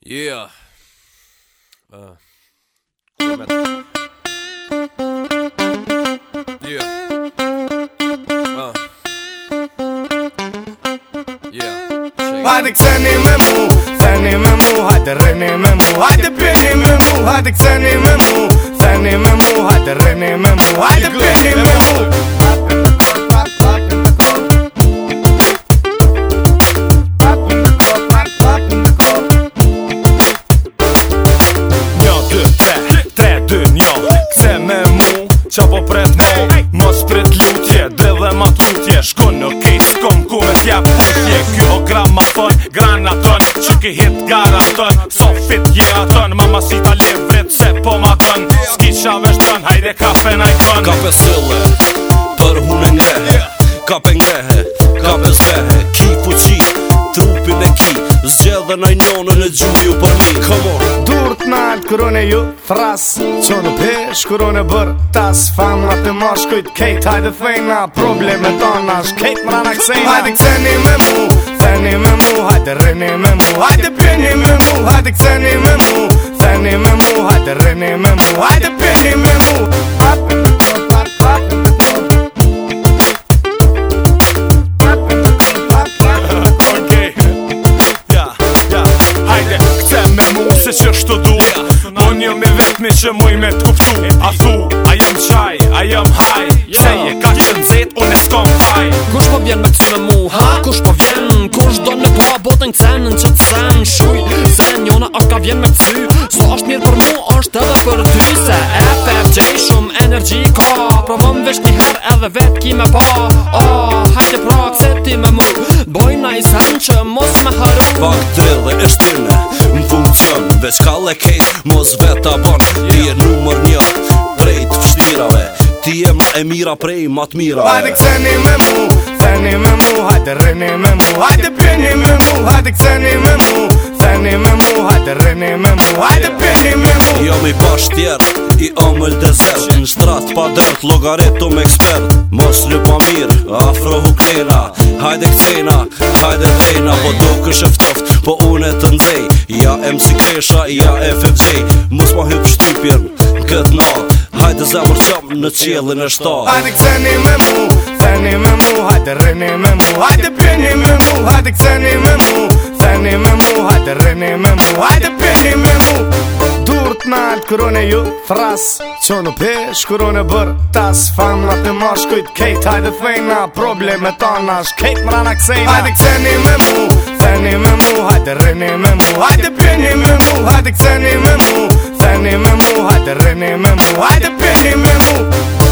Yeah. Yeah. Hajde kceni me mu, theni me mu, hajde reni me mu, hajde pjeni me mu, hajde kceni me mu, theni me mu, hajde reni me mu, hajde pjeni me mu. Qa po pret mo, mos pret lutje, dhe ma t'mutje, shko në kejt, s'kom ku me t'jep putje. Kjo o gramafon, granaton, që ki hit garanton, so fit je aton, mamasita livrit se po maton, s'ki qa veshtron, hajde kape na ikon. Kape sëlle, për hune ngrehe, kape ngrehe, kape zbehe, ki fuqi, trupin e ki, zgjedhe na i njonën e gjuju për mi. Come on. Dur t'nalt kërën e ju thras, qonë pesh kërën e bër tas, famna të mashkujt kejt, hajde thejna problemet tona, shkejt mrana ksejna. Hajde kceni me mu, theni me mu, hajde reni me mu, hajde pjeni me mu, hajde kceni me mu, theni me mu, hajde reni me mu, hajde pjeni me mu. Se që shto du, po një me vetmi që muj me t'kuptu. A thu, a jëm qaj, a jëm haj, seje ka që nëzit, unë e s'kom faj. Kush po vjen me këty me mu, ha? Kush po vjen, kush do në pa botën këcenën që t'sen shuj. Sen jona është ka vjen me këty, so është mirë për mu, është edhe për ty. Se FFJ shumë energji ka, provëm vesh një her edhe vet ki me pa. Hajte pra këseti me mu, bojna i sen që mos me haru. Pak drille e shtyne, në funkcion, veç kalle kejt, mos veta bon. Ti e numër një, prej t'fështirave, ti e ma e mira prej ma t'mirave. Hajde kceni me mu, theni me mu, hajde reni me mu, hajde pjeni me mu, hajde kceni me mu, theni me mu, hajde reni me mu, hajde pjeni me mu. Jam i bash tjerë, i omëll desert, në shtrat pa dërt, logaritum ekspert. Mos lëpa mirë, afro huklena, hajde kcena, hajde dhejna. Po do kësh eftoft, po une të ndzej, ja MC Kresha, ja FFJ. Mos ma hyp shtypjen, këtë natë, hajde zemër qam në qjellin e shtatë. Hajde kceni me mu, theni me mu, hajde reni me mu, hajde pjeni me mu, hajde kceni me mu, theni me mu, hajde reni me mu, hajde pjeni me mu. Dur t'nalt kërën e ju thras, qonë pesh kërën e bër tas, famna të mashkujt kejt, hajde thejna problemet tona, shkejt mrana ksejna. Hajde kceni me mu, theni me mu, hajde reni me mu, hajde pjeni me mu, hajde kceni me mu, theni me mu, hajde reni me mu, hajde pjeni me mu.